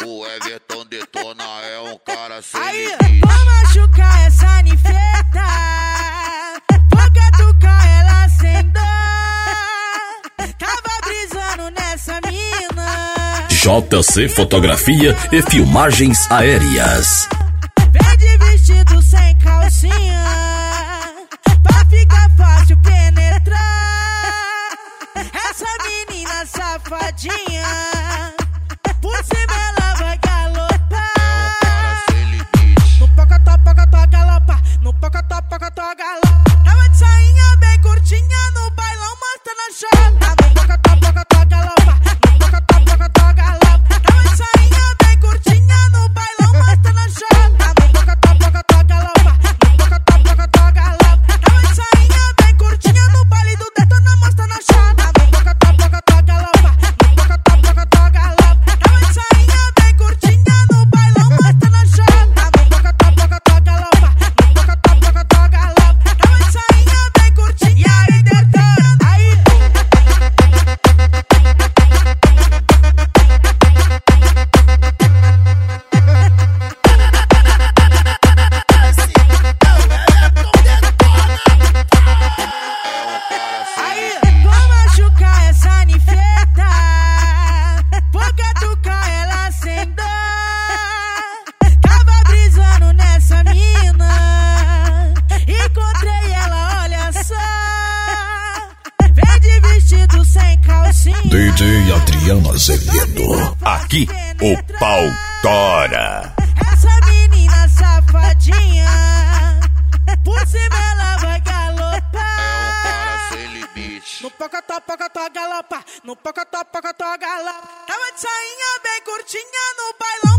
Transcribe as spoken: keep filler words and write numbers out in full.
O Everton detona, é um cara sem Aí, limite. vou machucar essa ninfeta, vou catucar ela sem dó. Tava brisando nessa mina. J C Fotografia e Filmagens Aéreas. Vem de vestido sem calcinha, pra ficar fácil penetrar. Essa menina safadinha, por cima ela vai galopar. No pocotó, pocotó, galopa. No pocotó, pocotó, galopa. Tava de sainha bem curtinha no bailão, mostrando a chota. No pocotó, pocotó, galopa. No pocotó, pocotó, galopa. Tava de sainha bem curtinha no bailão, mostrando a chota. No pocotó, pocotó, galopa. No pocotó, pocotó, galopa. Tava de sainha bem curtinha no baile do detona, mostrando a chota. No pocotó, pocotó, galopa. No pocotó, pocotó, galopa. Tava de sainha bem curtinha no bailão, mostrando a chota. No pocotó, pocotó, galopa. No pocotó, pocotó, galopa. Tava de sainha bem curtinha. E aí, detona? Aí. Aí, vou machucar essa ninfeta, vou catucar ela sem dó. Tava brisando nessa mina, encontrei ela, olha só. Vem de vestido sem calcinha. D J Adriano Azevedo. Aqui o pau tora. Essa menina safadinha, por cima ela vai galopar. No pocotó, pocotó, galopa. No pocotó, pocotó, galopa. Tava de sainha bem curtinha no bailão.